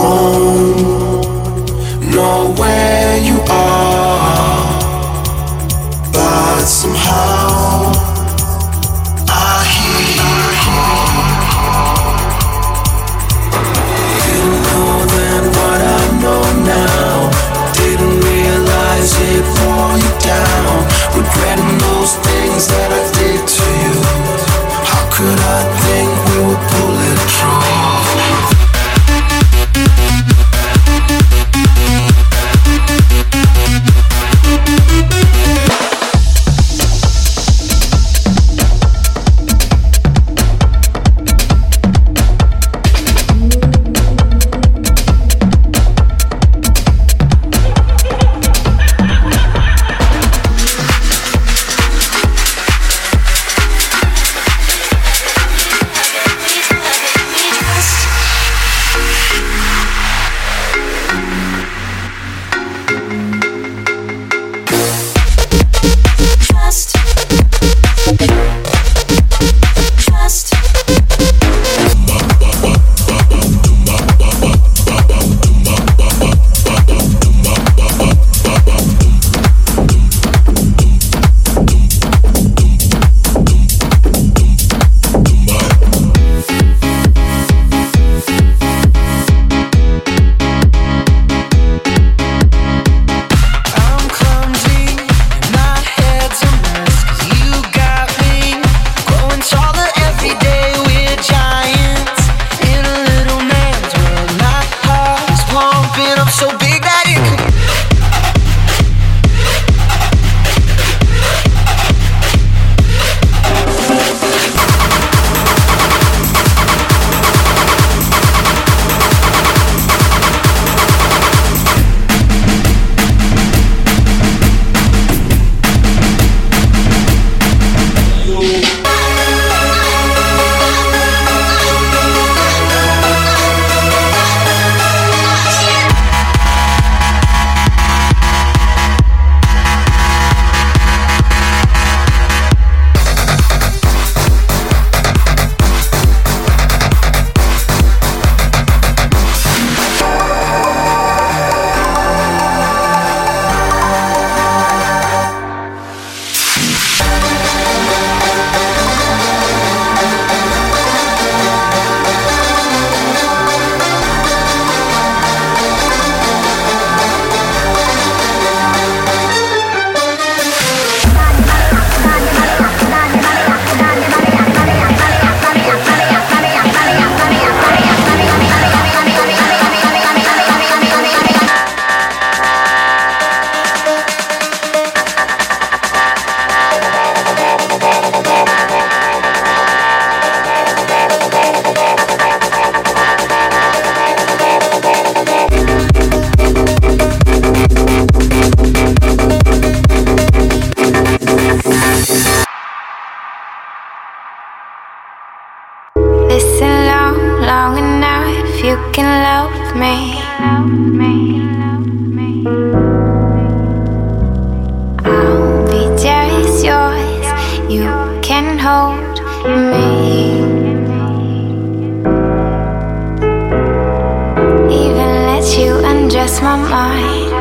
don't know where you are, but somehow I hear you. Didn't know then what I know now. Didn't realize it wore you down. Regretting those things that I did to you. How could I think we were bulletproof?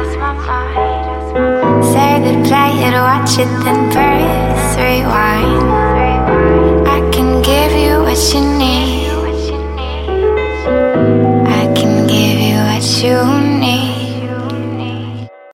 Say goodbye, play it, watch it, then press rewind.